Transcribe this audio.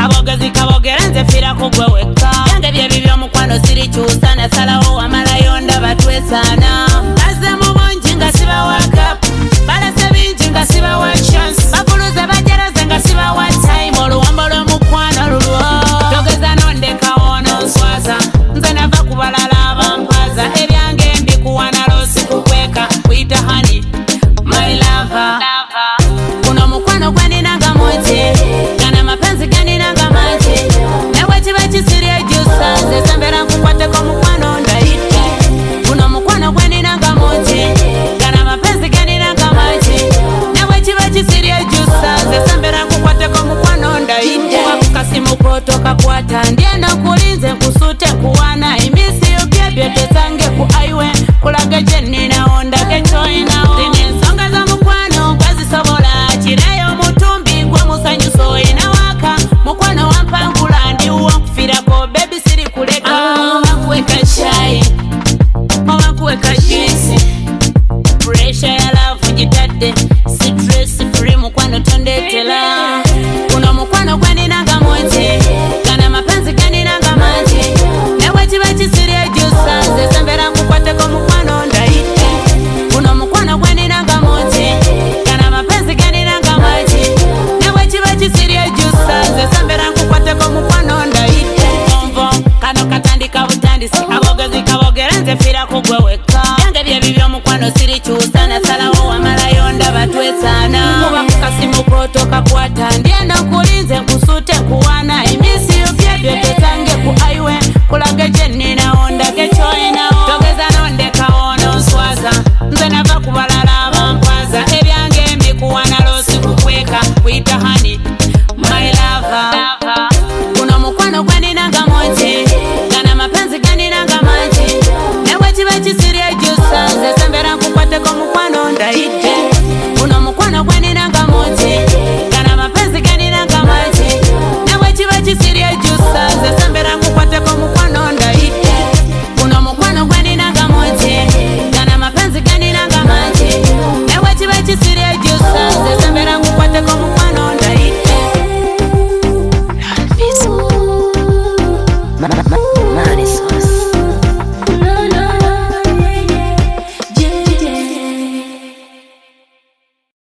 abogezi kabogerenze fira kugwe weka yange bye bibyo mukwano siri chusa na salawo wamalayo ndaba twesana aze mu bungi nga siba waka bala sebingi nga siba wa chance bakuluze bajereze nga siba wa time oluwambo lw'omukwano lulwo togeza nondeka wono nswaza nze nava kubalala abampaza ebyange mbikuwana losi kukweka kuyita hani my lover kuno mukwano gwaninanga moje kana mapenzi ganinanga maje nawe kiba kisiri ejusa nze sembera nkukwateko mukwano ndayite kuno mukwano gwaninanga moje kana mapenzi ganinanga maje nawe kiba kisiri ejusa nze sembera nkukwateko mukwano ndayite wakukasimu kotoka kwata ndienda kulinze nkusute kuwana imisi yobyebye tesange ku aiwe kulage jenina onda kechoinawo ensonga za mukwano gwazisobola kireyo mutumbi gwe musanyuso inawaka mukwano wampangula ndiwo nkufirako baby siri kuleka omakuweka chai omakuweka juice pressure ya love jitadde stress free mukwano tondetela kuno mukwano gwaninanga moje kana mapenzi ganinanga maje nawe kiba kisiri ejusa nze sembera nkukwateko mukwano ndayite kuno mukwano gwaninanga moje kana mapenzi ganinanga maje nawe kiba kisiri ejusa nze sembera nkukwateko mukwano ndayite omvo kano katandika butandisi abogezi kabogerenze fira kugwe weka yange bye bibyo mukwano siri chusa na salawo wamalayo ndaba twesana kuba kukasimu kotoka kwata ndienda nkulinze nkusute kuwa